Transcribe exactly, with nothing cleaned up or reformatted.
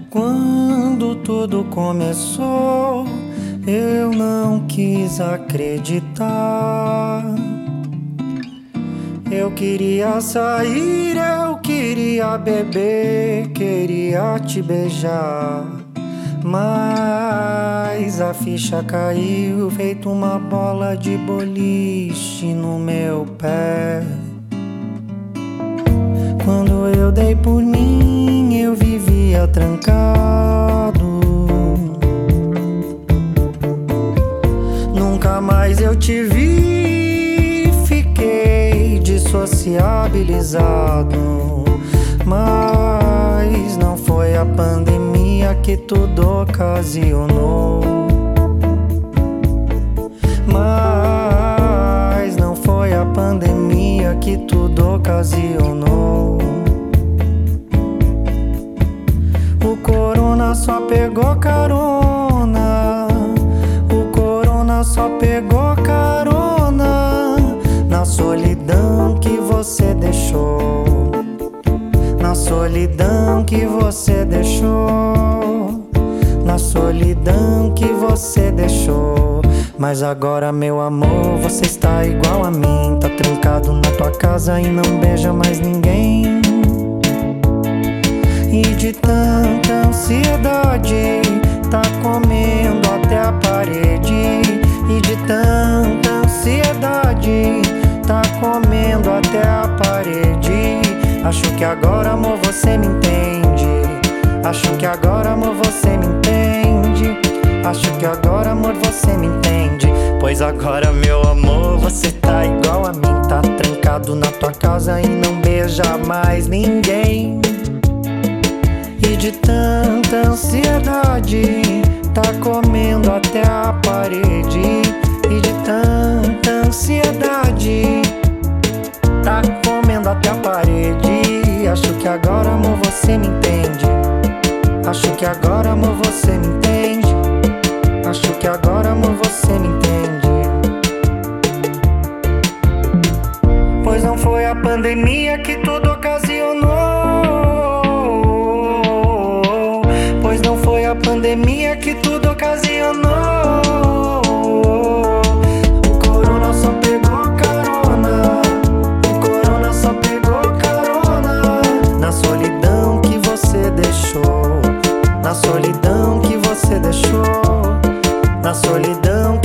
Quando tudo começou, eu não quis acreditar. Eu queria sair, eu queria beber, queria te beijar, mas a ficha caiu feito uma bola de boliche no meu pé. Quando eu dei por mim, eu vivia trancado. Nunca mais eu te vi, fiquei dessociabilizado. Mas não foi a pandemia que tudo ocasionou. Mas não foi a pandemia que tudo ocasionou. O corona só pegou carona. O corona só pegou carona na solidão que você deixou. Na solidão que você deixou. Na solidão que você deixou. Mas agora, meu amor, você está igual a mim. Tá trancado na tua casa e não beija mais ninguém. E de tanta ansiedade, tá comendo até a parede. E de tanta ansiedade, tá comendo até a parede. Acho que agora, amor, você me entende. Acho que agora, amor, você me entende. Acho que agora, amor, você me entende. Pois agora, meu amor, você tá igual a mim. Tá trancado na tua casa e não beija mais ninguém. E de tanta ansiedade, tá comendo até a parede. E de tanta ansiedade, tá comendo até a parede. Acho que agora, amor, você me entende. Acho que agora, amor, você me entende. Acho que agora, amor, você me entende. Pois não foi a pandemia que tudo ocasionou. Pois não foi a pandemia que tudo ocasionou. O corona só pegou carona. O corona só pegou carona na solidão que você deixou. Na solidão que você deixou. Na solidão